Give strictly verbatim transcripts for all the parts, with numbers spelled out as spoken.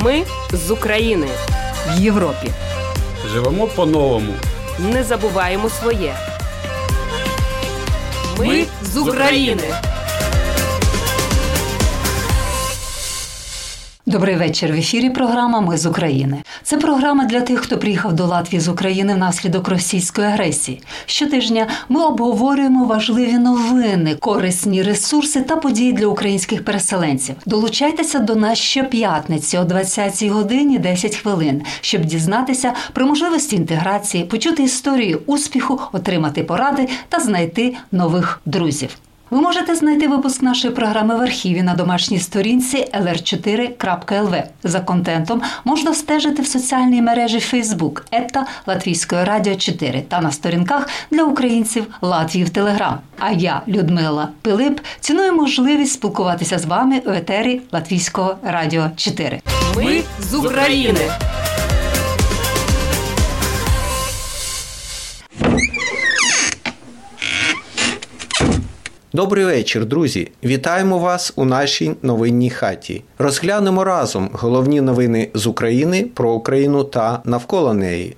Ми з України. В Європі. Живемо по-новому. Не забуваємо своє. Ми, Ми з України. Добрий вечір. В ефірі програма «Ми з України». Це програма для тих, хто приїхав до Латвії з України внаслідок російської агресії. Щотижня ми обговорюємо важливі новини, корисні ресурси та події для українських переселенців. Долучайтеся до нас щоп'ятниці о двадцятій годині десять хвилин, щоб дізнатися про можливості інтеграції, почути історію успіху, отримати поради та знайти нових друзів. Ви можете знайти випуск нашої програми в архіві на домашній сторінці ел ер чотири крапка ел ве. За контентом можна стежити в соціальній мережі Facebook «Ета Латвійської радіо чотири» та на сторінках для українців Латвії в Телеграм. А я, Людмила Пилип, ціную можливість спілкуватися з вами у етері Латвійського радіо чотири. Ми з України! Добрий вечір, друзі! Вітаємо вас у нашій новинній хаті. Розглянемо разом головні новини з України, про Україну та навколо неї.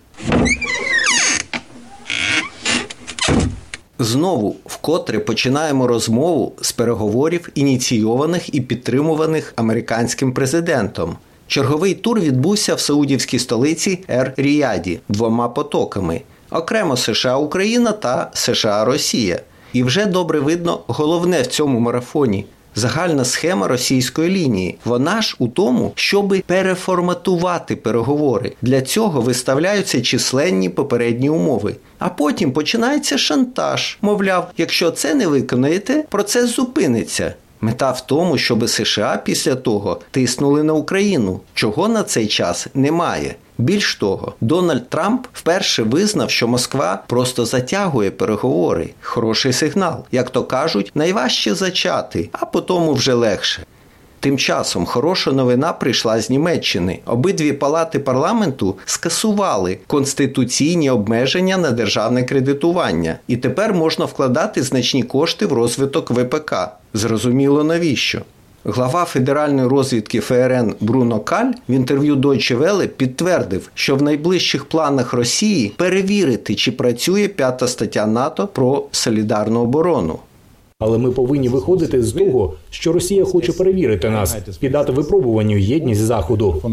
Знову вкотре починаємо розмову з переговорів, ініційованих і підтримуваних американським президентом. Черговий тур відбувся в саудівській столиці Ер-Ріяді двома потоками. Окремо США-Україна та США-Росія. І вже добре видно головне в цьому марафоні – загальна схема російської лінії. Вона ж у тому, щоби переформатувати переговори. Для цього виставляються численні попередні умови. А потім починається шантаж. Мовляв, якщо це не виконаєте, процес зупиниться. Мета в тому, щоб США після того тиснули на Україну, чого на цей час немає. Більш того, Дональд Трамп вперше визнав, що Москва просто затягує переговори. Хороший сигнал. Як то кажуть, найважче зачати, а потім вже легше. Тим часом хороша новина прийшла з Німеччини. Обидві палати парламенту скасували конституційні обмеження на державне кредитування. І тепер можна вкладати значні кошти в розвиток ве пе ка. Зрозуміло навіщо. Глава федеральної розвідки еф ер ен Бруно Каль в інтерв'ю Deutsche Welle підтвердив, що в найближчих планах Росії перевірити, чи працює п'ята стаття НАТО про солідарну оборону. Але ми повинні виходити з того, що Росія хоче перевірити нас, піддати випробуванню єдність Заходу.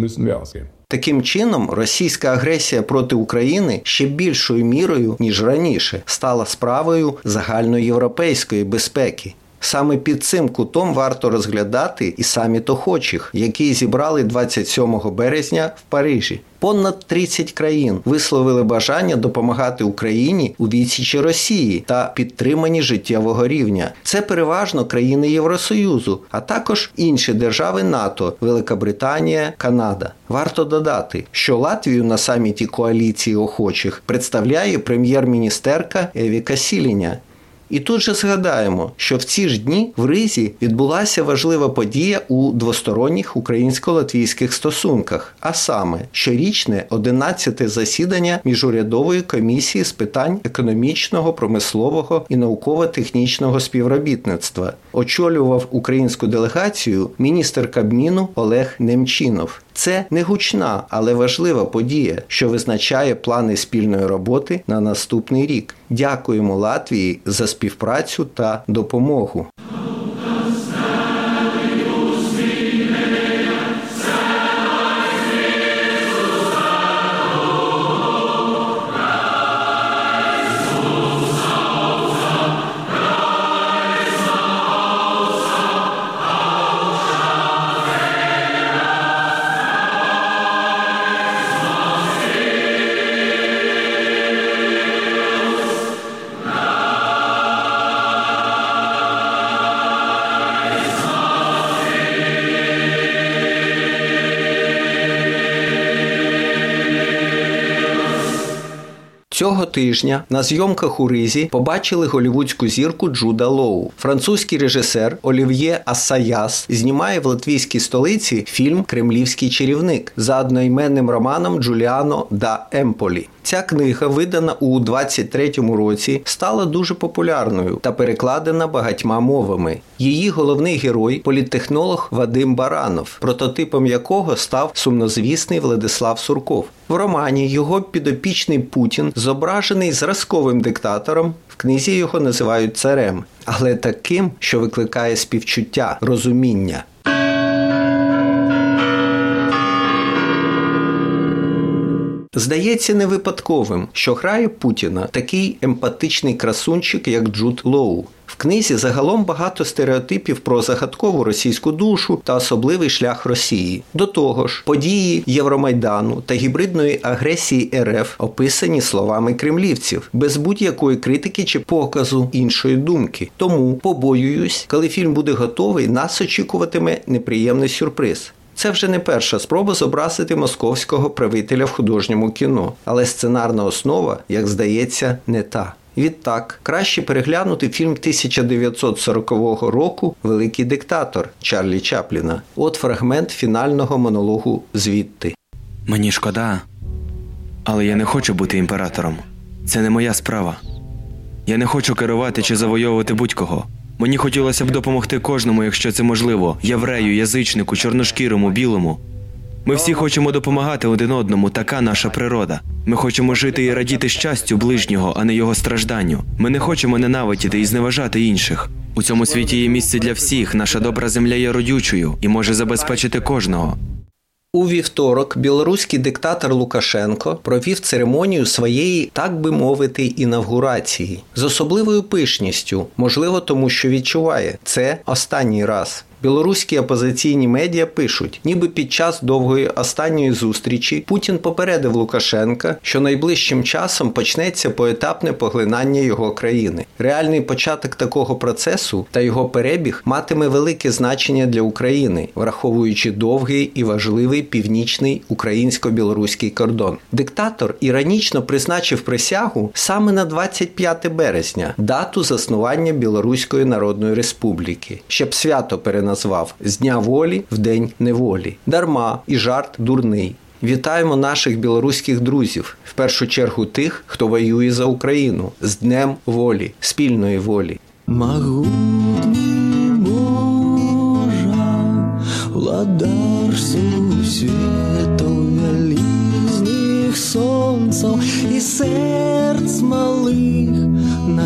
Таким чином, російська агресія проти України ще більшою мірою, ніж раніше, стала справою загальноєвропейської безпеки. Саме під цим кутом варто розглядати і саміт охочих, який зібрали двадцять сьомого березня в Парижі. Понад тридцять країн висловили бажання допомагати Україні у відсічі Росії та підтриманні життєвого рівня. Це переважно країни Євросоюзу, а також інші держави НАТО – Велика Канада. Варто додати, що Латвію на саміті коаліції охочих представляє прем'єр-міністерка Евіка Сіліня. І тут же згадаємо, що в ці ж дні в Ризі відбулася важлива подія у двосторонніх українсько-латвійських стосунках, а саме щорічне одинадцяте засідання Міжурядової комісії з питань економічного, промислового і науково-технічного співробітництва. Очолював українську делегацію міністр Кабміну Олег Немчінов. Це не гучна, але важлива подія, що визначає плани спільної роботи на наступний рік. Дякуємо Латвії за співпрацю та допомогу. Цього тижня на зйомках у Ризі побачили голівудську зірку Джуда Лоу. Французький режисер Олів'є Ассаяс знімає в латвійській столиці фільм «Кремлівський чарівник» за одноіменним романом Джуліано да Емполі. Ця книга, видана у двадцять третьому році, стала дуже популярною та перекладена багатьма мовами. Її головний герой – політтехнолог Вадим Баранов, прототипом якого став сумнозвісний Владислав Сурков. В романі його підопічний Путін зображений зразковим диктатором, в книзі його називають царем, але таким, що викликає співчуття, розуміння. Здається не випадковим, що грає Путіна такий емпатичний красунчик, як Джуд Лоу. В книзі загалом багато стереотипів про загадкову російську душу та особливий шлях Росії. До того ж, події Євромайдану та гібридної агресії РФ описані словами кремлівців, без будь-якої критики чи показу іншої думки. Тому, побоююсь, коли фільм буде готовий, нас очікуватиме неприємний сюрприз. Це вже не перша спроба зобразити московського правителя в художньому кіно, але сценарна основа, як здається, не та. Відтак, краще переглянути фільм тисяча дев'ятсот сорокового року «Великий диктатор» Чарлі Чапліна. От фрагмент фінального монологу звідти. Мені шкода, але я не хочу бути імператором. Це не моя справа. Я не хочу керувати чи завойовувати будь-кого. Мені хотілося б допомогти кожному, якщо це можливо. Єврею, язичнику, чорношкірому, білому. Ми всі хочемо допомагати один одному, така наша природа. Ми хочемо жити і радіти щастю ближнього, а не його стражданню. Ми не хочемо ненавидіти і зневажати інших. У цьому світі є місце для всіх, наша добра земля є родючою і може забезпечити кожного. У вівторок білоруський диктатор Лукашенко провів церемонію своєї, так би мовити, інавгурації. З особливою пишністю, можливо тому, що відчуває – це останній раз. Білоруські опозиційні медіа пишуть, ніби під час довгої останньої зустрічі Путін попередив Лукашенка, що найближчим часом почнеться поетапне поглинання його країни. Реальний початок такого процесу та його перебіг матиме велике значення для України, враховуючи довгий і важливий північний українсько-білоруський кордон. Диктатор іронічно призначив присягу саме на двадцять п'яте березня, дату заснування Білоруської Народної Республіки, щоб свято переносити назвав «З Дня волі в День неволі». Дарма і жарт дурний. Вітаємо наших білоруських друзів, в першу чергу тих, хто воює за Україну. З Днем волі, спільної волі. Могутній Божа, владар світу велізних сонців і серць малих на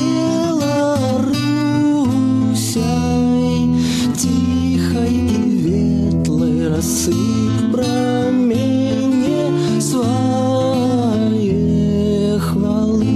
Белорусяй. Тихой и ветлой рассыпь промене своей хвалы.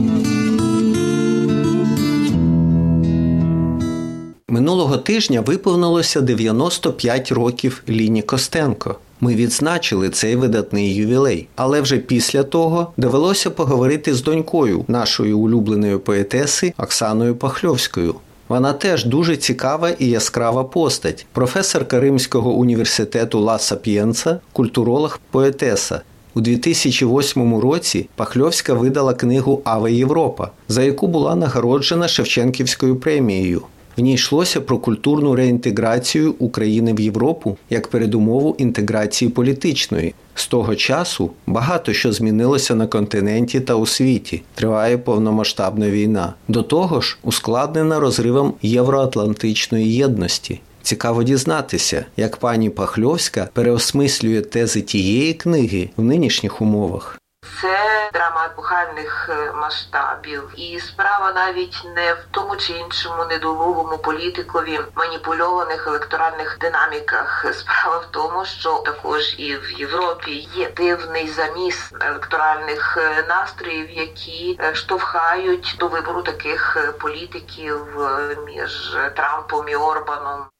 Минулого тижня виповнилося дев'яносто п'ять років Ліні Костенко. Ми відзначили цей видатний ювілей, але вже після того довелося поговорити з донькою нашої улюбленої поетеси Оксаною Пахльовською. Вона теж дуже цікава і яскрава постать. Професорка Римського університету Ла Сапієнца, культуролог, поетеса. У дві тисячі восьмому році Пахльовська видала книгу «Аве Європа», за яку була нагороджена Шевченківською премією. В ній йшлося про культурну реінтеграцію України в Європу як передумову інтеграції політичної. З того часу багато що змінилося на континенті та у світі. Триває повномасштабна війна. До того ж, ускладнена розривом євроатлантичної єдності. Цікаво дізнатися, як пані Пахльовська переосмислює тези тієї книги в нинішніх умовах. Це драма епохальних масштабів. І справа навіть не в тому чи іншому недолугому політикові маніпульованих електоральних динаміках. Справа в тому, що також і в Європі є дивний заміс електоральних настроїв, які штовхають до вибору таких політиків між Трампом і Орбаном.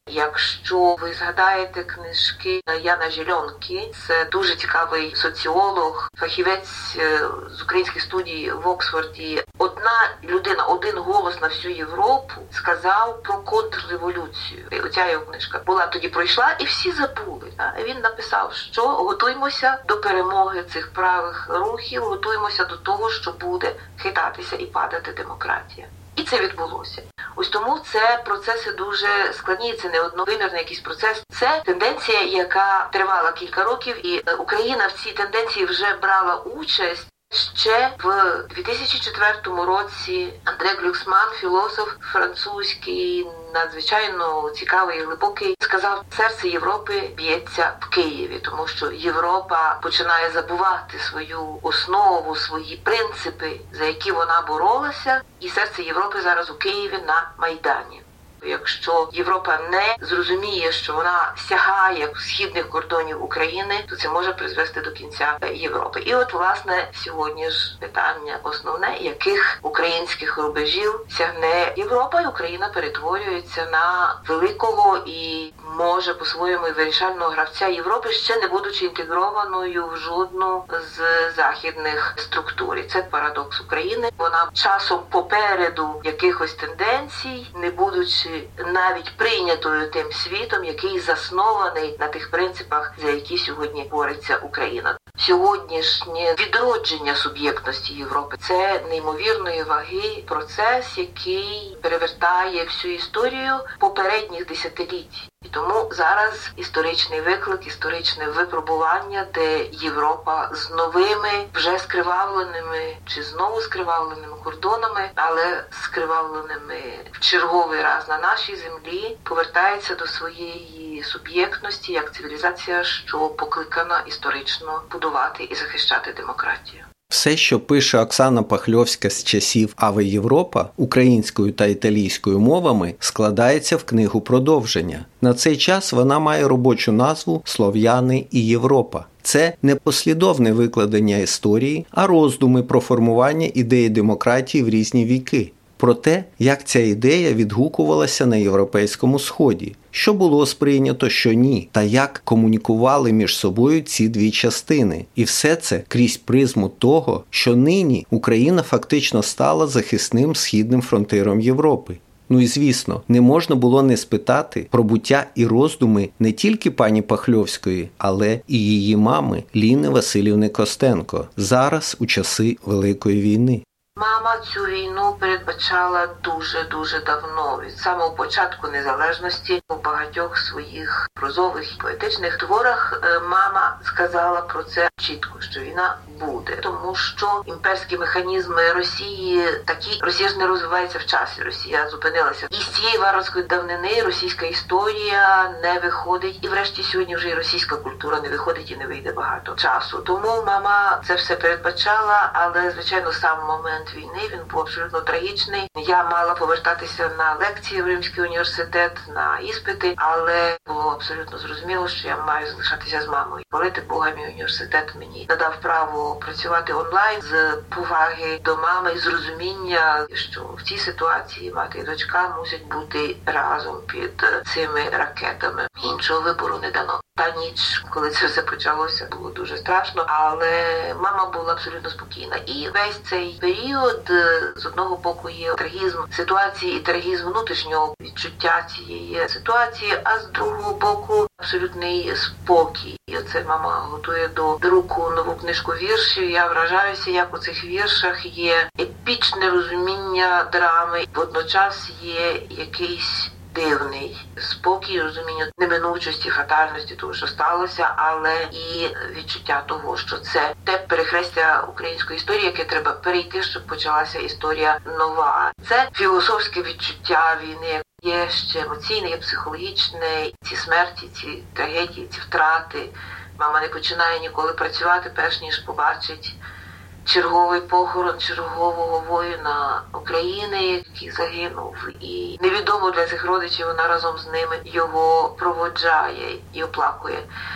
Якщо ви згадаєте книжки Яна Зеленки, це дуже цікавий соціолог, фахівець з українських студій в Оксфорді. Одна людина, один голос на всю Європу сказав про контрреволюцію. Оця його книжка була тоді пройшла, і всі забули. Він написав, що готуємося до перемоги цих правих рухів, готуємося до того, що буде хитатися і падати демократія. І це відбулося. Ось тому це процеси дуже складні, це не одновимірний якийсь процес. Це тенденція, яка тривала кілька років, і Україна в цій тенденції вже брала участь. Ще в дві тисячі четвертому році Андре Глюксман, філософ французький, надзвичайно цікавий і глибокий, сказав, серце Європи б'ється в Києві, тому що Європа починає забувати свою основу, свої принципи, за які вона боролася, і серце Європи зараз у Києві на Майдані. Якщо Європа не зрозуміє, що вона сягає східних кордонів України, то це може призвести до кінця Європи. І от, власне, сьогодні ж питання основне, яких українських рубежів сягне Європа, і Україна перетворюється на великого і може по-своєму вирішального гравця Європи, ще не будучи інтегрованою в жодну з західних структур. І це парадокс України. Вона часом попереду якихось тенденцій, не будучи навіть прийнятою тим світом, який заснований на тих принципах, за які сьогодні бореться Україна. Сьогоднішнє відродження суб'єктності Європи – це неймовірної ваги процес, який перевертає всю історію попередніх десятиліть. І тому зараз історичний виклик, історичне випробування, де Європа з новими, вже скривавленими, чи знову скривавленими кордонами, але скривавленими в черговий раз на нашій землі, повертається до своєї суб'єктності як цивілізація, що покликана історично будувати і захищати демократію. Все, що пише Оксана Пахльовська з часів «Аве Європа» українською та італійською мовами, складається в книгу продовження. На цей час вона має робочу назву «Слов'яни і Європа». Це не послідовне викладення історії, а роздуми про формування ідеї демократії в різні віки. Про те, як ця ідея відгукувалася на Європейському Сході, що було сприйнято, що ні, та як комунікували між собою ці дві частини. І все це крізь призму того, що нині Україна фактично стала захисним східним фронтиром Європи. Ну і звісно, не можна було не спитати про буття і роздуми не тільки пані Пахльовської, але і її мами Ліни Василівни Костенко, зараз у часи Великої війни. Мама цю війну передбачала дуже-дуже давно. Від самого початку незалежності у багатьох своїх прозових і поетичних творах мама сказала про це чітко, що війна буде. Тому що імперські механізми Росії такі, Росія ж не розвивається в часі, Росія зупинилася. І з цієї варварської давнини російська історія не виходить, і врешті сьогодні вже і російська культура не виходить і не вийде багато часу. Тому мама це все передбачала, але, звичайно, сам момент війни, він був абсолютно трагічний. Я мала повертатися на лекції в Римський університет, на іспити, але було абсолютно зрозуміло, що я маю залишатися з мамою. Молити Бога, мій університет мені надав право працювати онлайн з поваги до мами і з розуміння, що в цій ситуації мати і дочка мусять бути разом під цими ракетами. Іншого вибору не дано. Та ніч, коли це все почалося, було дуже страшно, але мама була абсолютно спокійна. І весь цей період, з одного боку, є трагізм ситуації і трагізм внутрішнього відчуття цієї ситуації, а з другого боку абсолютний спокій. І оце мама готує до друку нову книжку віршів. Я вражаюся, як у цих віршах є епічне розуміння драми, водночас є якийсь дивний спокій, розуміння неминучості, фатальності того, що сталося, але і відчуття того, що це те перехрестя української історії, яке треба перейти, щоб почалася історія нова. Це філософське відчуття війни, є ще емоційне, є психологічне. Ці смерті, ці трагедії, ці втрати. Мама не починає ніколи працювати, перш ніж побачить черговий похорон чергового воїна України, який загинув. І невідомо для цих родичів, вона разом з ними його проводжає і оплакує.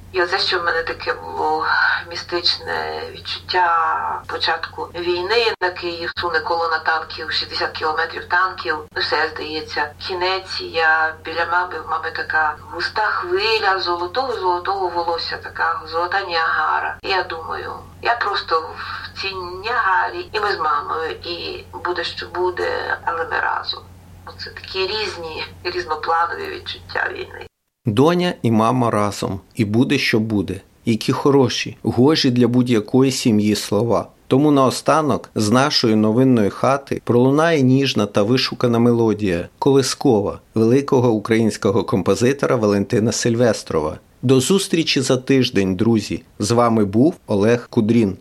І оце, що в мене таке було містичне відчуття початку війни. На Київ суне колона танків, шістдесят кілометрів танків. Ну все, здається, кінець. Я біля мами, в мами така густа хвиля золотого-золотого волосся, така золота Ніагара. І я думаю, я просто в цій Ніагарі, і ми з мамою, і буде, що буде, але ми разом. Оце такі різні, різнопланові відчуття війни. Доня і мама разом. І буде, що буде. Які хороші, гожі для будь-якої сім'ї слова. Тому наостанок з нашої новинної хати пролунає ніжна та вишукана мелодія «Колискова» великого українського композитора Валентина Сильвестрова. До зустрічі за тиждень, друзі! З вами був Олег Кудрін.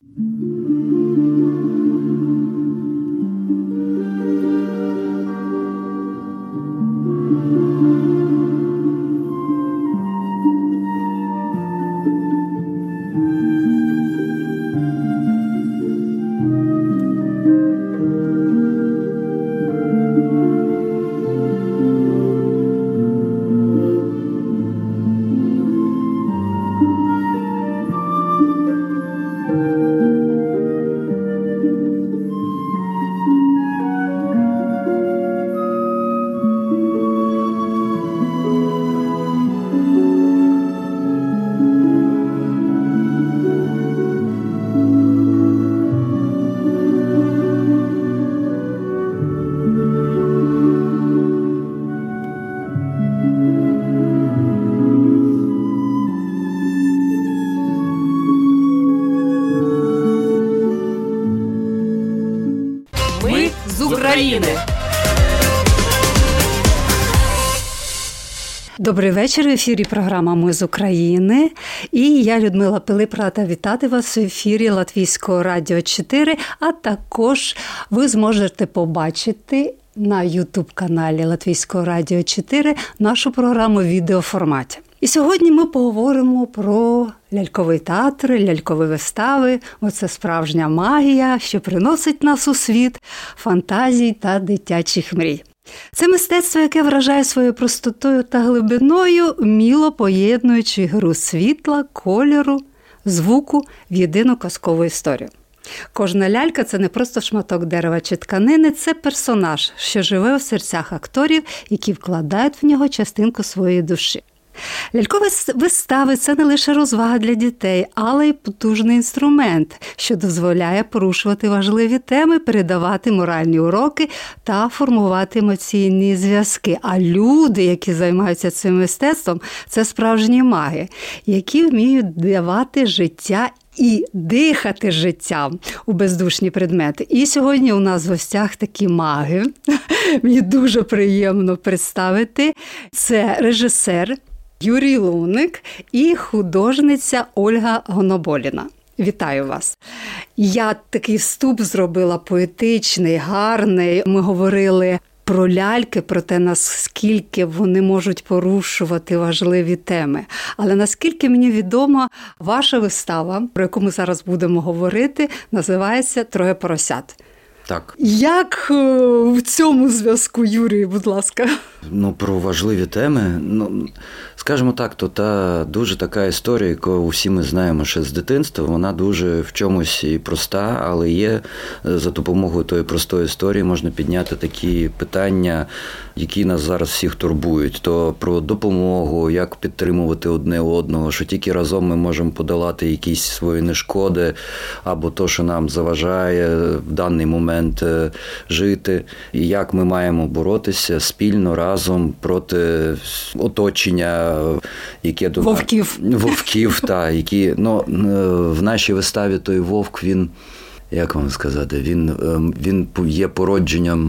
України. Добрий вечір. В ефірі програма «Ми з України». І я, Людмила Пилип, рада вітати вас в ефірі Латвійського радіо чотири, а також ви зможете побачити на ютуб-каналі Латвійського радіо чотири нашу програму в відеоформаті. І сьогодні ми поговоримо про ляльковий театр, лялькові вистави. Оце справжня магія, що приносить нас у світ фантазій та дитячих мрій. Це мистецтво, яке вражає своєю простотою та глибиною, міло поєднуючи гру світла, кольору, звуку в єдину казкову історію. Кожна лялька – це не просто шматок дерева чи тканини, це персонаж, що живе в серцях акторів, які вкладають в нього частинку своєї душі. Лялькові вистави – це не лише розвага для дітей, але й потужний інструмент, що дозволяє порушувати важливі теми, передавати моральні уроки та формувати емоційні зв'язки. А люди, які займаються цим мистецтвом – це справжні маги, які вміють давати життя і дихати життям у бездушні предмети. І сьогодні у нас в гостях такі маги. Мені дуже приємно представити. Це режисер Юрій Луник і художниця Ольга Гоноболіна. Вітаю вас. Я такий вступ зробила поетичний, гарний. Ми говорили про ляльки, про те, наскільки вони можуть порушувати важливі теми. Але наскільки мені відомо, ваша вистава, про яку ми зараз будемо говорити, називається «Троє поросят». Так. Як в цьому зв'язку, Юрій, будь ласка? Ну, про важливі теми. Ну, скажімо так, то та дуже така історія, яку всі ми знаємо ще з дитинства, вона дуже в чомусь і проста, але є за допомогою тої простої історії можна підняти такі питання, які нас зараз всіх турбують. То про допомогу, як підтримувати одне одного, що тільки разом ми можемо подолати якісь свої нешкоди, або то, що нам заважає в даний момент жити, і як ми маємо боротися спільно, разом проти оточення, яке до вовків. Вовків, та, які, ну, в нашій виставі той вовк, він, як вам сказати, він, він є породженням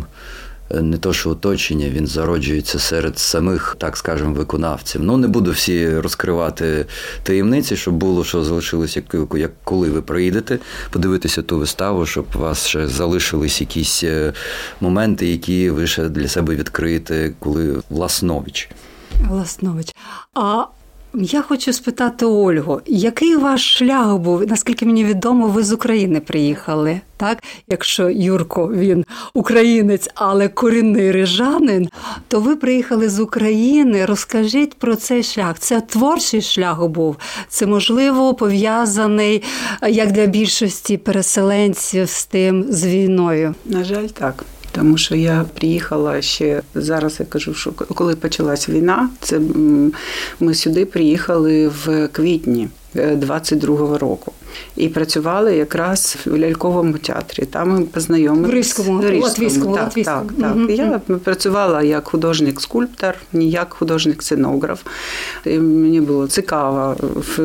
не то, що оточення, він зароджується серед самих, так скажемо, виконавців. Ну, не буду всі розкривати таємниці, щоб було, що залишилось, як, як коли ви приїдете, подивитися ту виставу, щоб у вас ще залишились якісь моменти, які ви ще для себе відкриєте, коли власнович. Власнович. А Я хочу спитати Ольгу, який ваш шлях був? Наскільки мені відомо, ви з України приїхали, так? Якщо Юрко, він українець, але корінний рижанин, то ви приїхали з України. Розкажіть про цей шлях. Це творчий шлях був? Це, можливо, пов'язаний, як для більшості переселенців, з тим, з війною? На жаль, так. Тому що я приїхала ще, зараз я кажу, що коли почалась війна, це ми сюди приїхали в квітні двадцять другого року. І працювали якраз в ляльковому театрі. Там ми познайомилися. В Ризькому, латвійському. Так, так, так. Mm-hmm. Я працювала як художник-скульптор, не як художник-сценограф. І мені було цікаво,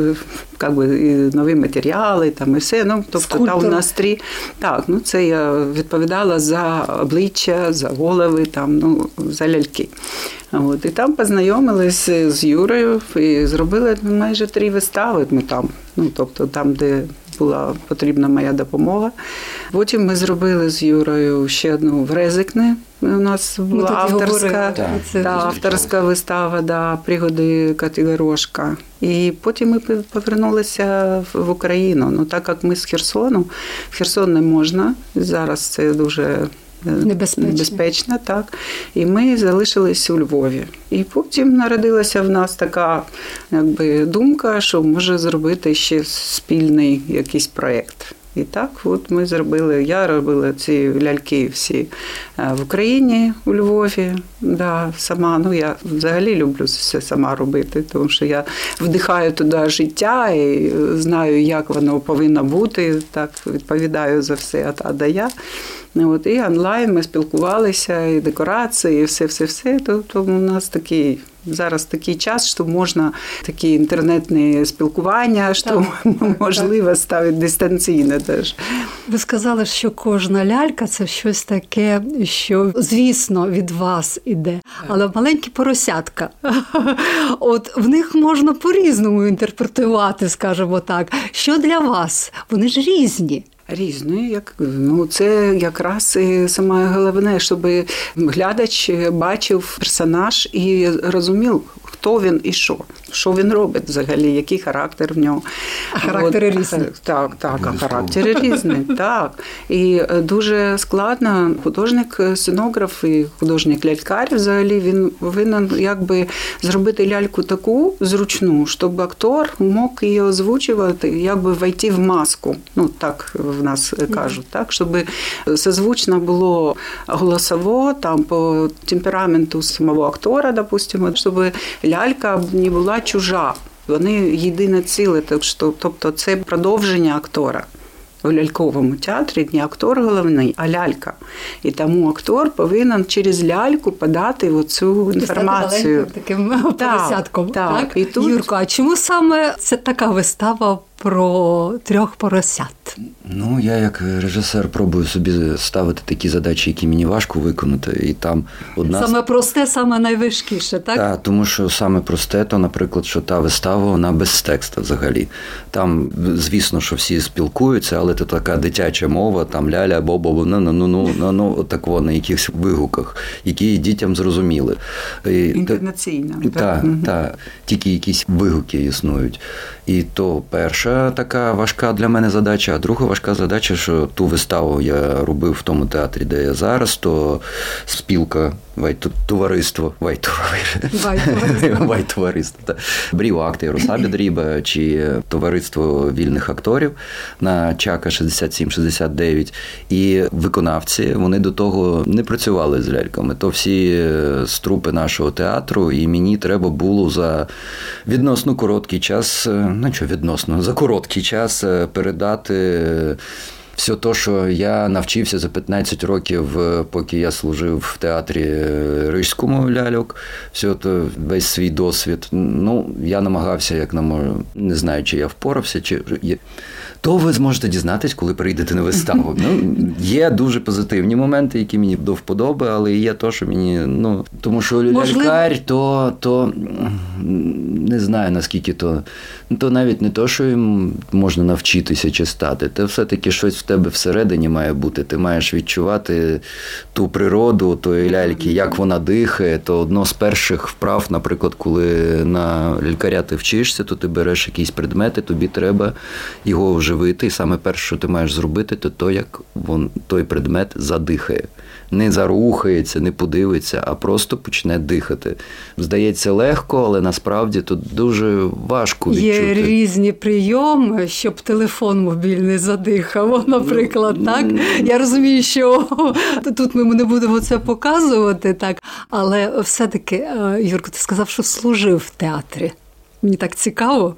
як би, і нові матеріали, там, і все. Ну, тобто, там у нас три. Так, ну, це я відповідала за обличчя, за голови, там, ну, за ляльки. От, і там познайомилися з Юрою і зробили майже три вистави ми там. Ну, тобто там, де була потрібна моя допомога. Потім ми зробили з Юрою ще одну в Резикне. У нас була авторська, да, да, авторська вистава, да, «Пригоди Котигорошка». І потім ми повернулися в Україну. Ну, так як ми з Херсону, в Херсон не можна, зараз це дуже небезпечно. небезпечно, так. І ми залишились у Львові. І потім народилася в нас така, якби, думка, що може зробити ще спільний якийсь проєкт. І так от ми зробили, я робила ці ляльки всі в Україні, у Львові, да, сама. Ну, я взагалі люблю все сама робити, тому що я вдихаю туди життя і знаю, як воно повинно бути, так відповідаю за все, а да я. От, і онлайн ми спілкувалися, і декорації, і все-все-все. Тобто у нас такий, зараз такий час, що можна такі інтернетні спілкування, що так, можливо так. ставити дистанційно теж. Ви сказали, що кожна лялька – це щось таке, що, звісно, від вас іде. Але маленькі поросятка, от в них можна по-різному інтерпретувати, скажімо так. Що для вас? Вони ж різні. Різної, як ну це якраз і саме головне, щоб глядач бачив персонаж і розумів, хто він і що, що він робить взагалі, який характер в нього. А характери різні. Так, так, а характери різні, так. І дуже складно, художник-сценограф і художник-лялькар взагалі, він повинен якби зробити ляльку таку зручну, щоб актор мог її озвучувати, якби войти в маску, ну так в нас кажуть, так, щоб созвучно було голосово, там по темпераменту самого актора, допустимо, щоб лялька не була чужа. Вони єдине ціле, тобто це продовження актора. У ляльковому театрі не актор головний, а лялька. І тому актор повинен через ляльку подати оцю інформацію. Таким поросятком. Так, так? І тут... Юрко, а чому саме це така вистава про трьох поросят? Ну, я як режисер пробую собі ставити такі задачі, які мені важко виконати. І там одна... Саме просте, саме найважкіше, так? Так, тому що саме просте, то, наприклад, що та вистава, вона без тексту взагалі. Там, звісно, що всі спілкуються, але це така дитяча мова, там ля-ля, бо-бо, ну-ну-ну, отак на якихось вигуках, які дітям зрозуміли. Інтонаційно. Так, так, тільки якісь вигуки існують. І то перша така важка для мене задача, а друга важка задача, що ту виставу я робив в тому театрі, де я зараз, то спілка, вайт-товариство, вайт-товариство, вайт-товариство, брів-акти Ярославі Дріба, чи товариство вільних акторів на Чака шістдесят сім шістдесят дев'ять. І виконавці, вони до того не працювали з ляльками. То всі струпи нашого театру, і мені треба було за відносно короткий час, ну що відносно, за короткий час передати все те, що я навчився за п'ятнадцять років, поки я служив в театрі Рижському ляльок, все то, весь свій досвід. Ну, я намагався, як на можу, не знаю, чи я впорався, чи... То ви зможете дізнатись, коли прийдете на виставу. Ну, є дуже позитивні моменти, які мені до вподоби, але є то, що мені, ну, тому що лялькар, то, то не знаю, наскільки то, то навіть не то, що їм можна навчитися чи стати, це все-таки щось в тебе всередині має бути. Ти маєш відчувати ту природу тої ляльки, як вона дихає. То одно з перших вправ, наприклад, коли на лялькаря ти вчишся, то ти береш якісь предмети, тобі треба його вживити. І саме перше, що ти маєш зробити, то то, як вон, той предмет задихає. Не зарухається, не подивиться, а просто почне дихати. Здається, легко, але насправді тут дуже важко відчути. Є різні прийоми, щоб телефон мобільний задихав, наприклад, так? Я розумію, що тут ми не будемо це показувати, так? Але все-таки, Юрко, ти сказав, що служив в театрі. Мені так цікаво.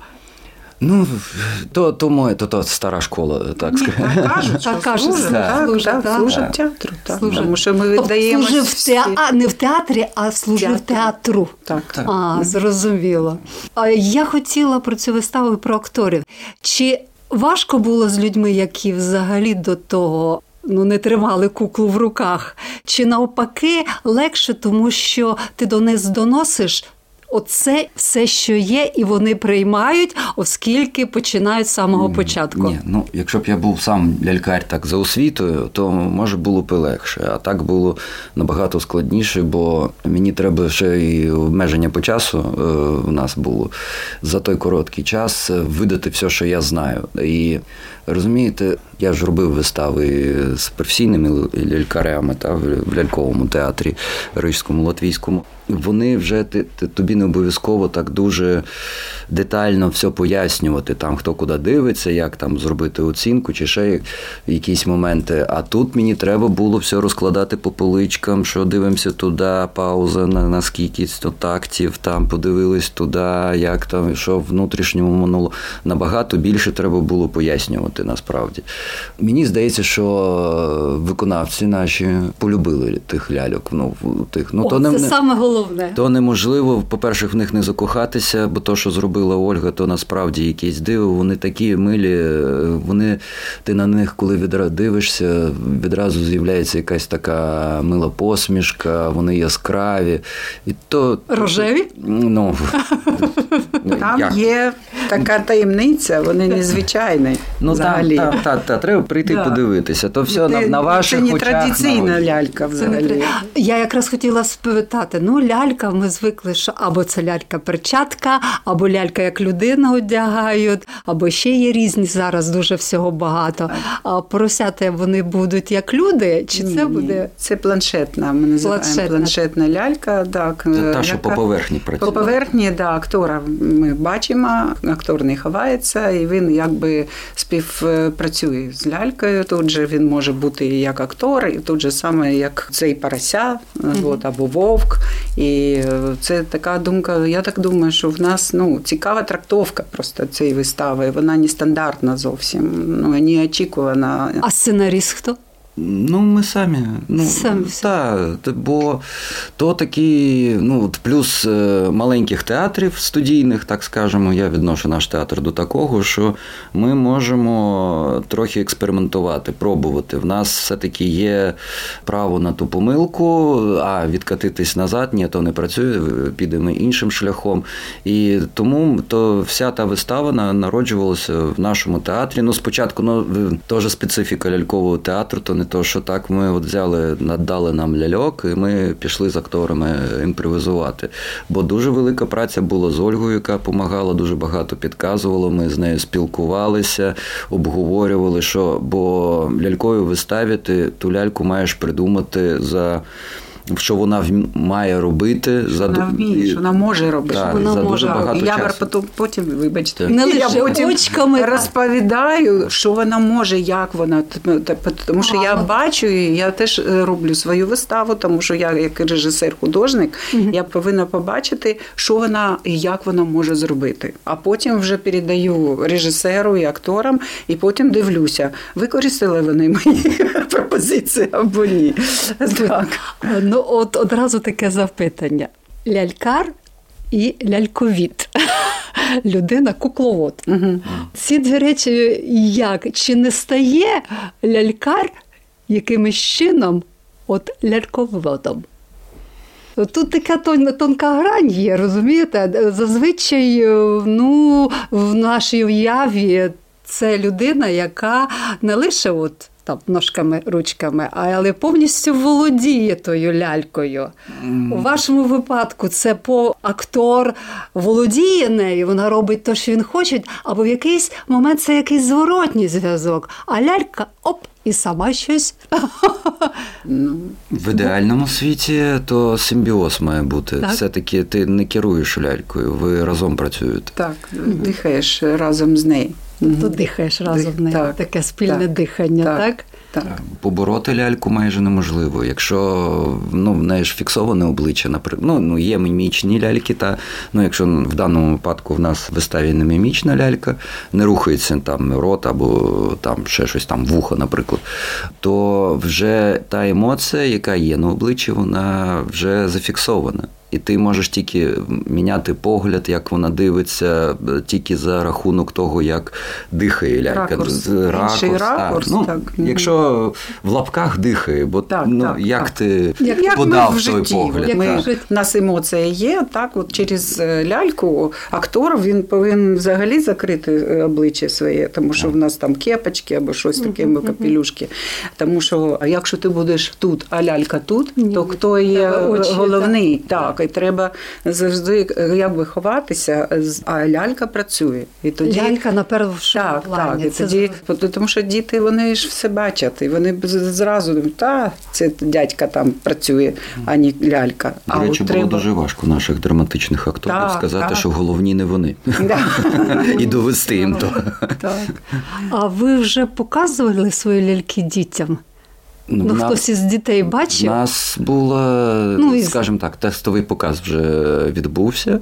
Ну, то, то моє, то, то стара школа, так сказати. Так кажуть, так кажуть, служить, так, служить, так, так, служить так. театру. Так. Служить. Тому що ми віддаємо... Служив в те... А, не в театрі, а служив Театру. театру. Так, так. А, зрозуміло. А я хотіла про цю виставу і про акторів. Чи важко було з людьми, які взагалі до того ну, не тримали куклу в руках? Чи навпаки легше, тому що ти до них доносиш оце все, що є, і вони приймають, оскільки починають з самого початку? Ні, ну, якщо б я був сам лялькар так за освітою, то, може, було б і легше. А так було набагато складніше, бо мені треба ще і обмеження по часу е, у нас було за той короткий час видати все, що я знаю. І, розумієте, я ж робив вистави з професійними лялькарями та, в ляльковому театрі, Рижському, Латвійському. Вони вже, ти, ти, тобі не обов'язково так дуже детально все пояснювати, там, хто куди дивиться, як там зробити оцінку, чи ще якісь моменти. А тут мені треба було все розкладати по поличкам, що дивимося туди, пауза, на, на скільки тактів, там подивились туди, як там, що в внутрішньому монологу. Набагато більше треба було пояснювати, насправді. Мені здається, що виконавці наші полюбили тих ляльок. Ну, тих, ну, О, то це не, саме головне. То неможливо, по-перше, в них не закохатися, бо то, що зробила Ольга, то насправді якесь диво. Вони такі милі, вони, ти на них, коли відра, дивишся, відразу з'являється якась така мила посмішка, вони яскраві. І то, рожеві? Ну, там як? є така таємниця, вони незвичайні. Ну, взагалі. Так, так, так, та, треба прийти Да. подивитися. То все Це, на, на ваших очах. Це не традиційна на... лялька взагалі. Я якраз хотіла спитати, ну лялька, ми звикли, що або це лялька-перчатка, або лялька як людина одягають, або ще є різні, зараз дуже всього багато. А поросята вони будуть як люди, чи ні, це буде? Ні. Це планшетна, ми називаємо Планшетна. планшетна лялька. Так, Це та, що яка... по поверхні працює. По поверхні, да, актора ми бачимо, актор не ховається, і він якби співпрацює з лялькою. Тут же він може бути як актор, і тут же саме як цей порося, mm-hmm. от, або вовк. І це така думка, я так думаю, що в нас ну, цікава трактовка просто цієї вистави. Вона не стандартна зовсім, ну, не очікувана. А сценаріст хто? Ну, ми самі. Ну, самі. Так, бо то такі, ну, плюс маленьких театрів студійних, так скажемо, я відношу наш театр до такого, що ми можемо трохи експериментувати, пробувати. В нас все-таки є право на ту помилку, а відкатитись назад, ні, то не працює, підемо іншим шляхом. І тому то вся та вистава народжувалася в нашому театрі. Ну, спочатку, ну, теж специфіка лялькового театру, то не то, що так ми от взяли, надали нам ляльок, і ми пішли з акторами імпровізувати. Бо дуже велика праця була з Ольгою, яка допомагала, дуже багато підказувала, ми з нею спілкувалися, обговорювали, що, бо ляльковій виставі ти ту ляльку маєш придумати за... що вона має робити. Що за... вона вміє, що вона може робити. Так, вона за може. дуже багато І я часу. потім, потім, вибачте, Не я лише потім очками. розповідаю, що вона може, як вона. Тому що я бачу, і я теж роблю свою виставу, тому що я, як режисер-художник, угу. я повинна побачити, що вона і як вона може зробити. А потім вже передаю режисеру і акторам, і потім дивлюся, використали вони мої пропозиції або ні. Так. Ну, от одразу таке запитання. Лялькар і ляльковід. Людина-кукловод. Угу. Ці дві речі як? Чи не стає лялькар якимось чином от ляльководом? Тут така тон, тонка грань є, розумієте? Зазвичай, ну, в нашій уяві це людина, яка не лише от там ножками, ручками, але повністю володіє тою лялькою. Mm. У вашому випадку це по актор володіє нею, вона робить те, що він хоче, або в якийсь момент це якийсь зворотній зв'язок, а лялька – оп, і сама щось. В ідеальному світі то симбіоз має бути. Так. Все-таки ти не керуєш лялькою, ви разом працюєте. Так, дихаєш разом з нею. То дихаєш разом з нею, так, таке спільне так, дихання, так? так? Так. Побороти ляльку майже неможливо. Якщо ну, в неї ж фіксоване обличчя, наприклад, ну, ну є мімічні ляльки, та ну, якщо в даному випадку в нас в виставі не мімічна лялька, не рухається там рот або там ще щось там вухо, наприклад, то вже та емоція, яка є на обличчі, вона вже зафіксована. І ти можеш тільки міняти погляд, як вона дивиться, тільки за рахунок того, як дихає лялька. Ракурс. Ракурс, Інший ракурс, так. так. Ну, якщо в лапках дихає, бо так, ну, так, як так. ти як подав в той житті, погляд. Як ми, у нас емоція є, так, от через ляльку актор, він повинен взагалі закрити обличчя своє, тому що в нас там кепочки або щось таке, uh-huh, капелюшки. Тому що, а якщо ти будеш тут, а лялька тут, uh-huh, то хто є очі, головний? Так, так, і треба завжди якби ховатися, а лялька працює. І тоді... Лялька на першому так, плані. Так, і тоді, тому що діти, вони ж все бачать, і вони зразу думають, та, це дядька там працює, а не лялька. До речі, було треба... дуже важко наших драматичних акторів так, сказати, так. що головні не вони. І довести їм то. А ви вже показували свої ляльки дітям? Ну, ну, хтось із дітей бачив? У нас було, ну, і... скажімо так, тестовий показ вже відбувся.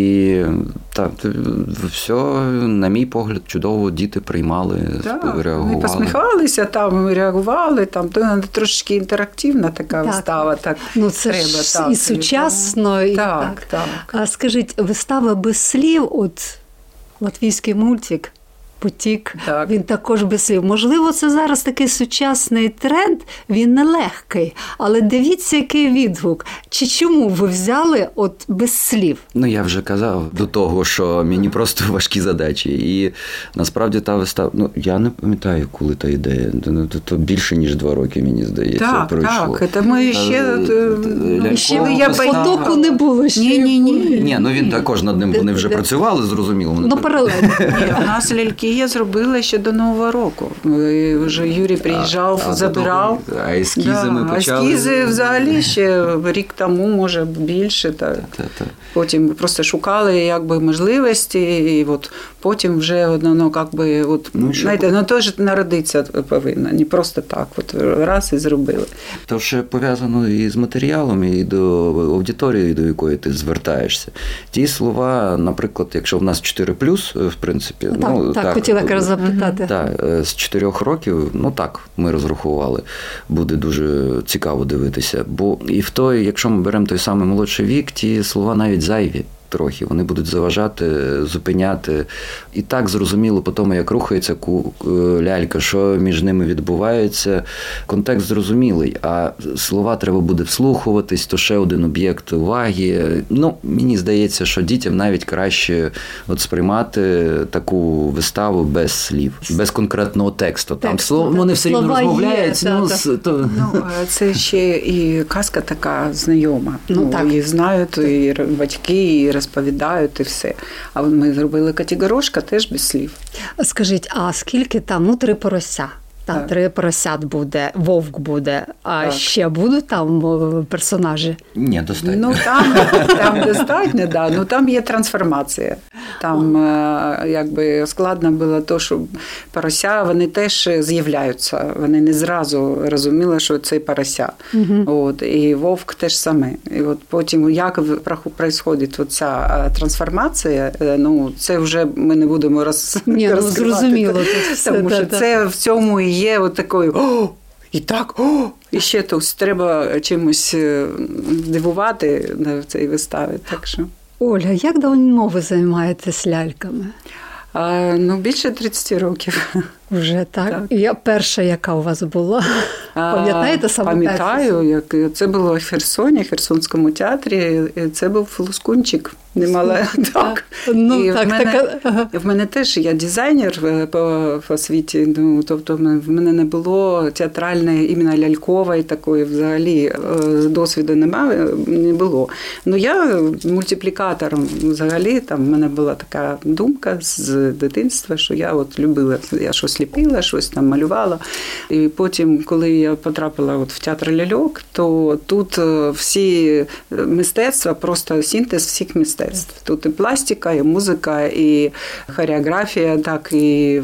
І так, все, на мій погляд, чудово діти приймали, так, реагували. Вони посміхалися, там, реагували, там, то трошки інтерактивна така так. вистава. Так, ну, це треба, ж так, і сучасно. І так, так. так. А скажіть, вистава без слів, от латвійський мультик, «Потік», так. Він також без слів. Можливо, це зараз такий сучасний тренд, він нелегкий, але дивіться, який відгук. Чи чому ви взяли от без слів? Ну, я вже казав до того, що мені просто важкі задачі. І насправді та вистава, ну, я не пам'ятаю, коли та ідея. То, то більше, ніж два роки, мені здається, так, пройшло. Так, так. Ми ще... Ну, ще я потоку не було. Ще. Ні, ні, ні. Ні, ну він також над ним, вони вже працювали, зрозуміло. Ну, паралельно. У нас ляльки я зробила ще до Нового року. Вже Юрій приїжджав, а, забирав. А ескізи да, ми почали? Ескізи взагалі ще рік тому, може більше. Так. Та, та. Потім просто шукали якби можливості, і от потім вже ну, якби, от, ну, знаєте, ну теж народитися повинна, не просто так, от раз і зробили. То ще пов'язано і з матеріалом, і до аудиторії, до якої ти звертаєшся. Ті слова, наприклад, якщо в нас чотири плюс, в принципі, так, ну, так, так хотіла якраз запитати. Так, з чотирьох років, ну так, ми розрахували, буде дуже цікаво дивитися. Бо і в той, якщо ми беремо той самий молодший вік, ті слова навіть зайві трохи, вони будуть заважати, зупиняти. І так зрозуміло по тому, як рухається лялька, що між ними відбувається. Контекст зрозумілий, а слова треба буде вслухуватись, то ще один об'єкт уваги. Ну, мені здається, що дітям навіть краще от сприймати таку виставу без слів, без конкретного тексту. Там Текст, слова, вони все рівно розмовляють. Є, ну, та, та. То... ну, це ще і казка така знайома. Ну, ну, так. Її знають і батьки, і розповідають, і все. А ми зробили Котигорошка теж без слів. Скажіть, а скільки там? Ну, три порося. Там три поросят буде, вовк буде, а так. ще будуть там персонажі? Ні, достатньо. Ну, там, там достатньо, да. Ну, там є трансформація. Там, якби, складно було те, що порося, вони теж з'являються. Вони не зразу розуміли, що це порося. Угу. От, і вовк теж саме. І от потім, як відбувається ця трансформація, ну, це вже ми не будемо роз... Ні, ну, зрозуміло. Тому що це в цьому і є от такою, о, і так, о, і ще тут треба чимось дивувати в цій виставі. Так що. Оля, як давно ви займаєтесь ляльками? А, ну, більше тридцять років. Вже так? так. Я перша, яка у вас була? Пам'ятаєте саме? Пам'ятаю, як це було в Херсоні, в Херсонському театрі. Це був Лускунчик. Немала так. Ну, і так, в, мене, так, ага. в мене теж я дизайнер по, по освіті. Ну, тобто в мене не було театральної, іменно лялькової такої взагалі досвіду немає, не було. Ну я мультиплікатором взагалі, там в мене була така думка з дитинства, що я от любила, я щось ліпила, щось там малювала. І потім, коли я потрапила от в театр ляльок, то тут всі мистецтва, просто синтез всіх мистецтв. Тут і пластика, і музика, і хореографія, так, і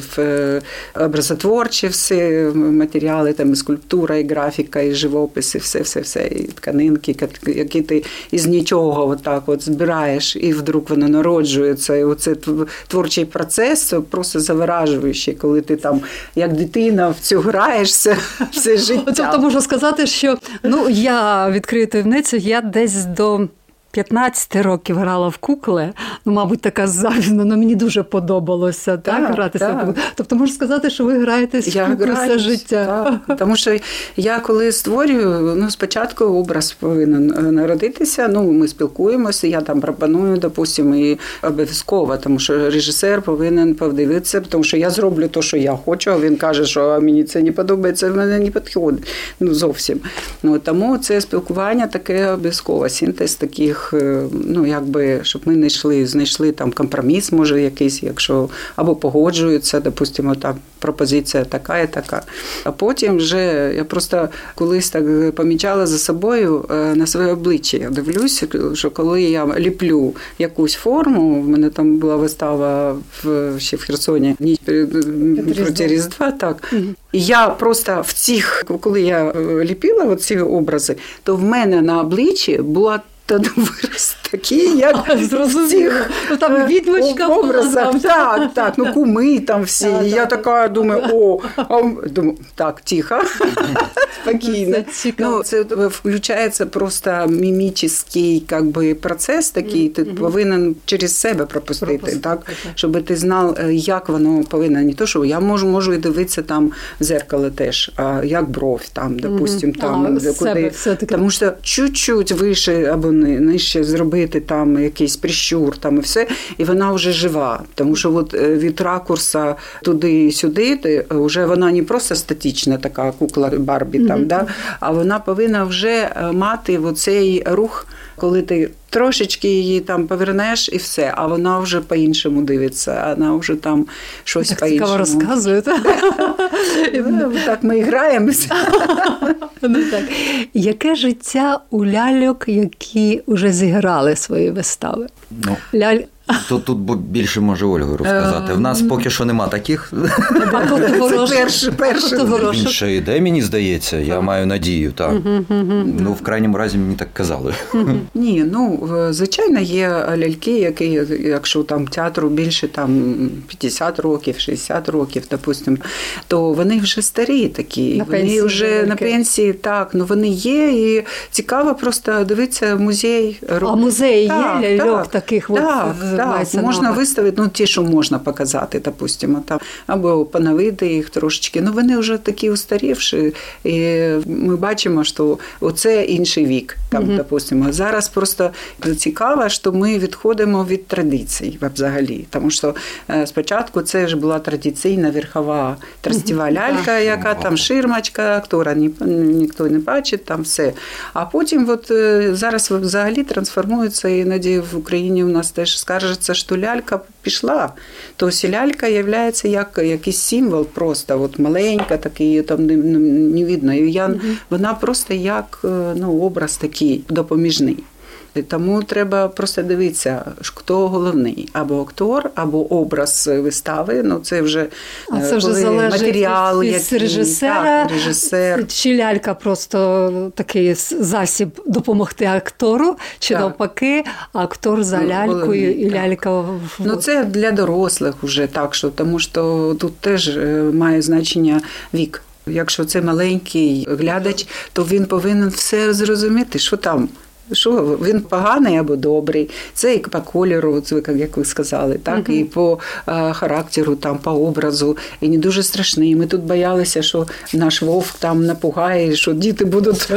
образотворчі всі матеріали, там і скульптура, і графіка, і живопис, і все-все-все, і тканинки, які ти із нічого отак от збираєш, і вдруг воно народжується. І оце творчий процес просто заворажуючий, коли ти там, як дитина, в цю граєшся все життя. Тобто можу сказати, що, ну, я відкрию таємницю, я десь до п'ятнадцять років грала в кукли, ну, мабуть, така завідна, але мені дуже подобалося так, так гратися в кукли. Тобто можу сказати, що ви граєтесь в кукли все життя. Так. Тому що я коли створюю, ну, спочатку образ повинен народитися, ну, ми спілкуємося, я там пропоную, допустимо, і обов'язково, тому що режисер повинен подивитися, тому що я зроблю те, що я хочу, а він каже, що мені це не подобається, в мене не підходить, ну, зовсім. Ну, тому це спілкування таке обов'язково, синтез таких, ну, якби, щоб ми знайшли, знайшли там компроміс, може, якийсь, якщо, або погоджуються, допустимо, там, пропозиція така і така. А потім вже, я просто колись так помічала за собою на своє обличчя. Я дивлюся, що коли я ліплю якусь форму, в мене там була вистава в, ще в Херсоні, ніч проти Різдва, так. Угу. І я просто в цих, коли я ліпила ці образи, то в мене на обличчі була та вираз такий, як в цих ну, там відьмочка образах. Так, так, ну куми там всі. І я така думаю, о, а, думаю, так, тихо, спокійно. Це ну, це включається просто мімічний, как би, процес такий, ти mm-hmm. повинен через себе пропустити, пропустити, так, щоб ти знав, як воно повинно. Не то, що я можу, можу і дивитися там в зеркало теж, а як бров там, допустим, mm-hmm. там, а, куди. Тому що чуть-чуть вище або нижче зробити там якийсь прищур там і все, і вона вже жива. Тому що от від ракурса туди-сюди, вже вона не просто статична така кукла Барбі, там, mm-hmm. да, а вона повинна вже мати оцей рух, коли ти трошечки її там повернеш і все, а вона вже по-іншому дивиться, вона вже там щось так по-іншому. Цікаво розказуєте. Так ми і граємося. Яке життя у ляльок, які вже зіграли свої вистави? Ну, Ляль... Тут, тут більше може Ольга розказати. В нас поки що нема таких. Це перше. Інша ідея, мені здається, я маю надію. Так. Ну, в крайньому разі мені так казали. Ні, ну, звичайно, є ляльки, які, якщо там театру більше там п'ятдесят років, шістдесят років, допустимо, то вони вже старі такі. На вони пенсії, вже ляльки. На пенсії, так, ну вони є, і цікаво просто дивитися музей. А музей так, є ляльок так, таких? Так, от, так, можна виставити, ну, ті, що можна показати, допустимо, там, або поновити їх трошечки. Ну, вони вже такі устарівші, і ми бачимо, що оце інший вік, там, mm-hmm. допустимо. Зараз просто цікаво, що ми відходимо від традицій взагалі, тому що спочатку це ж була традиційна верхова тростєва лялька, mm-hmm. яка там ширмочка, актора ні, ніхто не бачить, там все. А потім от зараз взагалі трансформується, іноді в Україні у нас теж скаржиться, що лялька пішла. Тобто лялька є як якийсь символ просто, от маленька, такий, там не, не видно. І я, mm-hmm. вона просто як, ну, образ такий допоміжний. Тому треба просто дивитися, хто головний. Або актор, або образ вистави. Ну, це вже, а це вже залежить матеріал, від який, режисера. Так, режисер. Чи лялька просто такий засіб допомогти актору, чи так. навпаки, актор за лялькою головний, і лялька... В... Ну, це для дорослих вже так, що, тому що тут теж має значення вік. Якщо це маленький глядач, то він повинен все зрозуміти, що там. Що він поганий або добрий, це і по кольору, як ви сказали, так, uh-huh. і по а, характеру, там, по образу, і не дуже страшний. Ми тут боялися, що наш вовк там напугає, що діти будуть...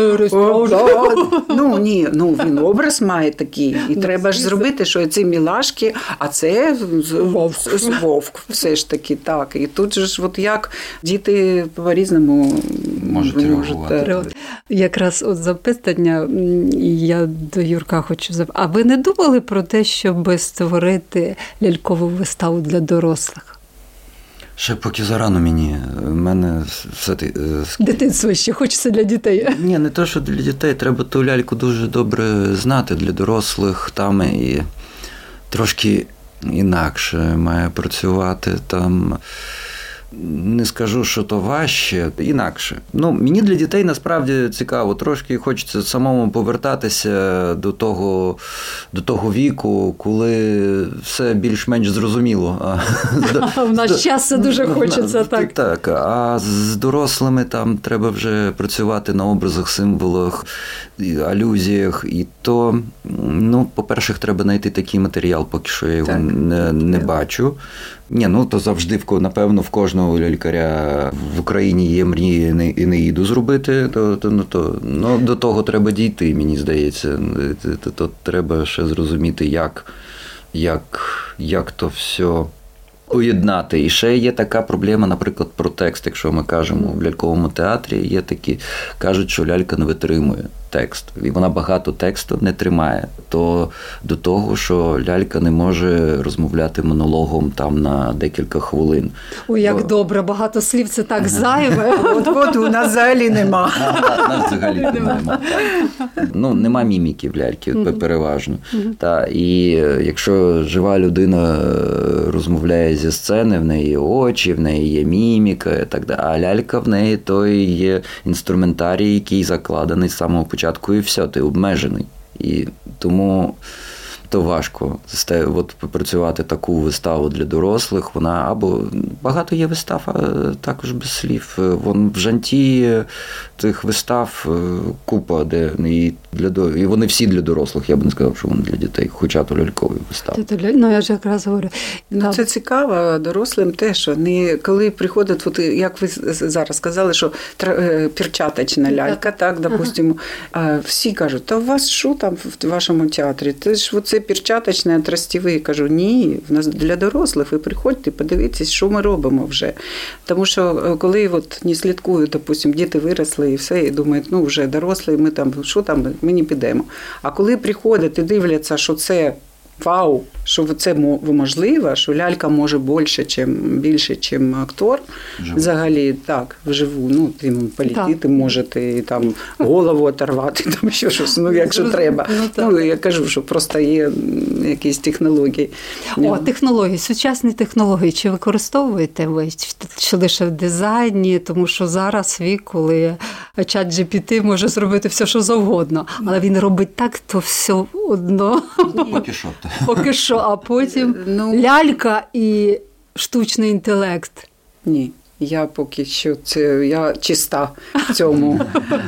Ну, ні, ну, він образ має такий, і треба ж зробити, що ці мілашки, а це вовк, вовк все ж таки, так. І тут же ж, от як діти по-різному можуть реагувати. Якраз от запитання, я до Юрка хочу запитати. А ви не думали про те, щоб створити лялькову виставу для дорослих? Ще поки зарано мені. У мене все... Дитинство ще хочеться для дітей. Ні, не те, що для дітей. Треба ту ляльку дуже добре знати. Для дорослих там і трошки інакше має працювати там. Не скажу, що то важче, інакше. Ну, мені для дітей насправді цікаво. Трошки хочеться самому повертатися до того, до того віку, коли все більш-менш зрозуміло. В наш час це дуже хочеться, так. Так, а з дорослими там треба вже працювати на образах, символах, алюзіях. І то, ну, по-перше, треба знайти такий матеріал, поки що я його так, не, не бачу. Ні, ну то завжди, напевно, в кожного лялькаря в Україні є мрії Енеїду зробити, то, то, ну, то, ну, до того треба дійти, мені здається. То, то треба ще зрозуміти, як, як, як то все поєднати. І ще є така проблема, наприклад, про текст, якщо ми кажемо в ляльковому театрі, є такі, кажуть, що лялька не витримує текст, і вона багато тексту не тримає, то до того, що лялька не може розмовляти монологом там на декілька хвилин. Ой, як Бо... добре, багато слів, це так зайве. От у нас взагалі нема. У нас взагалі нема. Ну, нема міміки в ляльки, переважно. Та, і якщо жива людина розмовляє зі сцени, в неї очі, в неї є міміка, і так далі, а лялька в неї то є інструментарій, який закладений з самого початку, і все, ти обмежений. І тому то важко от, працювати таку виставу для дорослих. Вона або багато є вистав, а також без слів. Вон в Жанті тих вистав купа, де і, для, і вони всі для дорослих. Я б не сказав, що вони для дітей, хоча то лялькові вистави. Ну, я ж якраз говорю. Ну, це цікаво дорослим теж. Вони, коли приходять, от, як ви зараз сказали, що перчаточна лялька, так, допустимо, ага. Всі кажуть, та у вас що там в вашому театрі? Це ж оце перчаточне, тростєвий. Кажу, ні, в нас для дорослих. Ви приходьте, подивіться, що ми робимо вже. Тому що коли от не слідкують, допустимо, діти виросли і все, і думають, ну вже дорослі, ми там, що там, ми не підемо. А коли приходять і дивляться, що це вау, що це можливо, що лялька може більше, чим, більше, чим актор. Живу. Взагалі, так, вживу. Ну, полетіти можете, і там голову оторвати, там ще щось, ну, якщо треба. Ну, ну, я кажу, що просто є якісь технології. О, технології, сучасні технології. Чи використовуєте ви? Чи лише в дизайні? Тому що зараз вік, коли чат джі пі ті може зробити все, що завгодно. Але він робить так, то все одно. Поки що. Поки що, а потім ну, лялька і штучний інтелект. Ні, я поки що це, я чиста в цьому.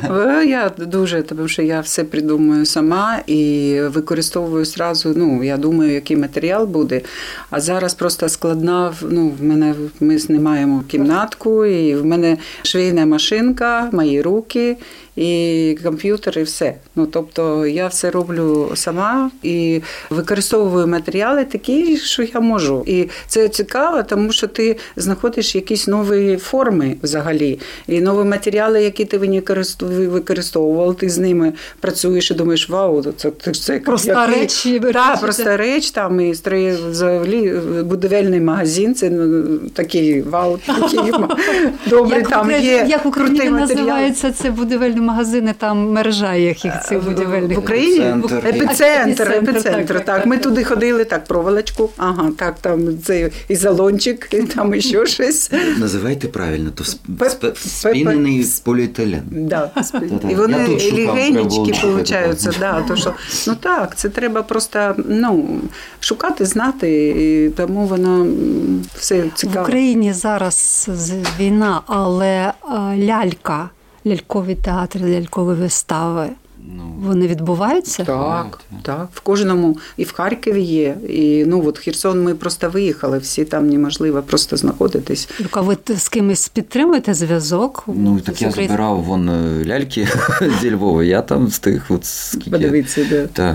Я дуже, тому що я все придумую сама і використовую зразу, ну, я думаю, який матеріал буде. А зараз просто складна, ну, в мене, ми знімаємо кімнатку, і в мене швейна машинка, мої руки, і комп'ютер, і все. Ну, тобто я все роблю сама і використовую матеріали такі, що я можу. І це цікаво, тому що ти знаходиш якісь нові форми взагалі. І нові матеріали, які ти використовував, ти з ними працюєш і думаєш, вау, це, це, це проста який... реч. Так, проста реч, там і строє, взагалі будівельний магазин, це ну, такий, вау, такий добрий, там є. Як в Україні називається це будівельний магазини, там мережа яких цих будівельних. В Україні? Епіцентр. Епіцентр, епіцентр, так, так. Ми туди ходили, так, проволочку, ага, так, там цей ізолончик, і там ще щось. Називайте правильно, то спінений поліетилен. Да. І вони легенечки получаються, да, то що, ну так, це треба просто, ну, шукати, знати, і тому воно все цікаво. В Україні зараз війна, але лялька, лялькові театри, лялькові вистави. Ну, вони відбуваються? Так, так. В кожному, і в Харкові є. І, ну, от в Херсон ми просто виїхали, всі там неможливо просто знаходитись. Люка, ви з кимось підтримуєте зв'язок? Ну, так я забирав вон ляльки зі Львова, я там встиг, от скільки... Подивіться, де. Так,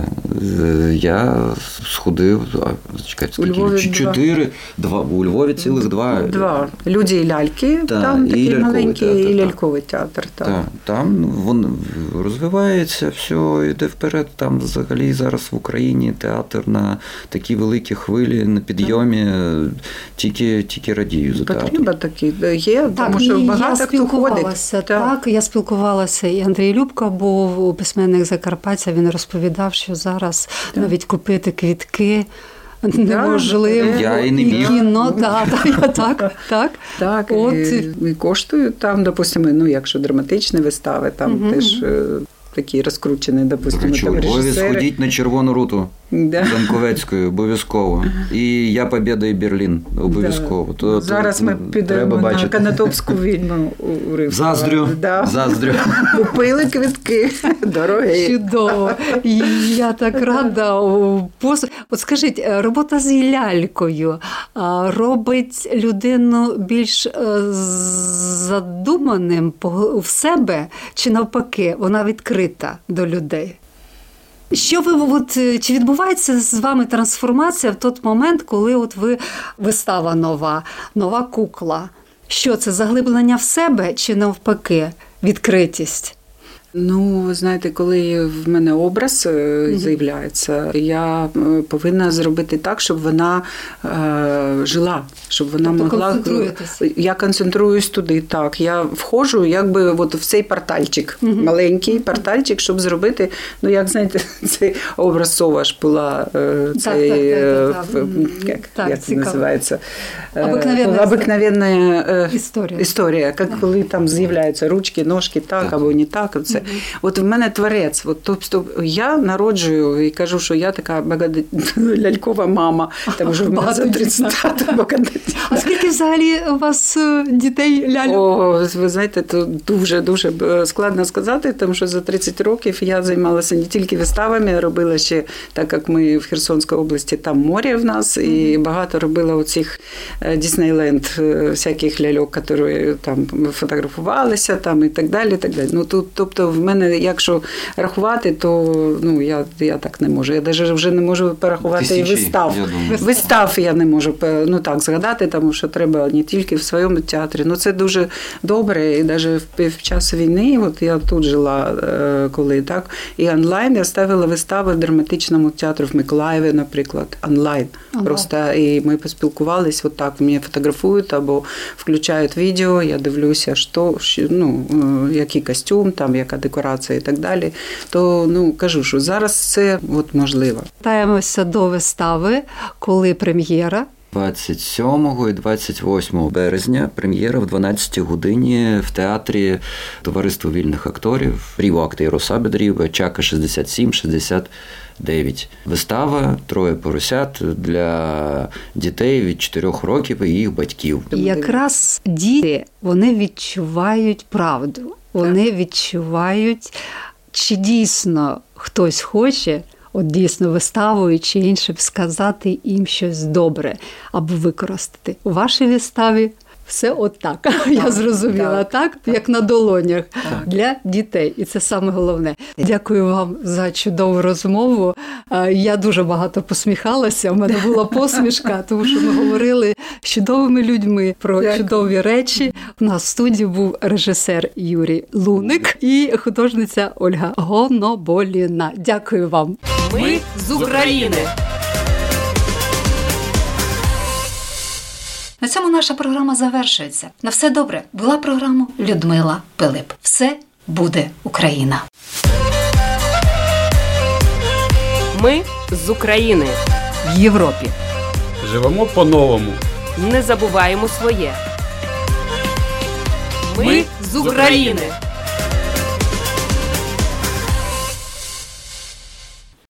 я сходив, чекайте, скільки? Чотири, два, у Львові цілих два. Два. Люди і ляльки, та, там і такий маленький, театр, і та. ляльковий театр. Так. Та, там він розвивається, все, йде вперед. Там взагалі зараз в Україні театр на такі великі хвилі, на підйомі, тільки, тільки радію за театром. Потреба такі є, Так, тому що і багато я хто ходить. Так, так, я спілкувалася, і Андрій Любко був письменник Закарпаття, він розповідав, що зараз так. навіть купити квітки неможливо. Я і не міг. Кіно, да, да, так, так. Так, От. і, і коштують там, допустимо, ну, якщо драматичні вистави, там угу. теж такі розкручені, допустимо, там режисери. Сходіть на Червону руту. Да. Занковецькою, обов'язково. І «Я Побєда» і «Берлін» обов'язково. Да. То, Зараз то, ми підемо на Канатопську вільну у Римську. Заздрю. Да. Заздрю. Купили квитки. Дорогі. Чудово. Я так рада. От скажіть, робота з лялькою робить людину більш задуманим в себе чи навпаки, вона відкрита до людей? Що ви, от, чи відбувається з вами трансформація в той момент, коли от ви вистава нова, нова кукла? Що це, заглиблення в себе чи навпаки відкритість? Ну, ви знаєте, коли в мене образ mm-hmm. з'являється, я повинна зробити так, щоб вона е, жила, щоб вона тобто могла... концентруєтесь? Я концентруюсь туди, так. Я входжу якби от в цей портальчик, mm-hmm. маленький портальчик, щоб зробити, ну, як, знаєте, цей образ сова ж була, цей, так, так, так, так. як, так, як це називається? Обикновенна Обикновенна історія. Історія, як так. коли там з'являються ручки, ножки, так, так. або не так, це. От в мене творець. От, тобто я народжую і кажу, що я така багато... лялькова мама. Тому що в мене за тридцять. А скільки взагалі у вас дітей ляльок? О, ви знаєте, то дуже-дуже складно сказати, тому що за тридцять років я займалася не тільки виставами, робила ще, так як ми в Херсонській області, там море в нас, і багато робила оцих Діснейленд, всяких ляльок, які там фотографувалися там, і так далі. Так далі. Ну, тут, тобто в мене, якщо рахувати, то ну, я, я так не можу. Я навіть вже не можу порахувати Тисячі, і вистав. Я вистав я не можу ну, так, згадати, тому що треба не тільки в своєму театрі. Ну, це дуже добре. І навіть в, в час війни, от я тут жила, коли так, і онлайн я ставила вистави в драматичному театрі в Миколаєві, наприклад, онлайн. Ага. Просто і ми поспілкувались, от так, мене фотографують або включають відео, я дивлюся, що, ну, який костюм, там, яка декорація і так далі. То, ну, кажу, що зараз це от можливо. Вертаємося до вистави, коли прем'єра. двадцять сьомого і двадцять восьмого березня прем'єра в дванадцятій годині в театрі Товариства вільних акторів, Ріво Актейро Сабедрів, Чака шістдесят сім шістдесят дев'ять. Вистава «Троє поросят» для дітей від чотирьох років і їх батьків. І якраз діти, вони відчувають правду. Вони відчувають, чи дійсно хтось хоче, от дійсно виставою чи іншим, сказати їм щось добре або використати. У вашій виставі все отак. Так, я зрозуміла, так, так? так? Як на долонях так. Для дітей. І це саме головне. Дякую вам за чудову розмову. Я дуже багато посміхалася, в мене була посмішка, тому що ми говорили з чудовими людьми про Дякую. Чудові речі. У нас в студії був режисер Юрій Луник і художниця Ольга Гоноболіна. Дякую вам. Ми з України. На цьому наша програма завершується. На все добре. Була програма Людмила Пилип. Все буде Україна. Ми з України. В Європі. Живемо по-новому. Не забуваємо своє. Ми з України.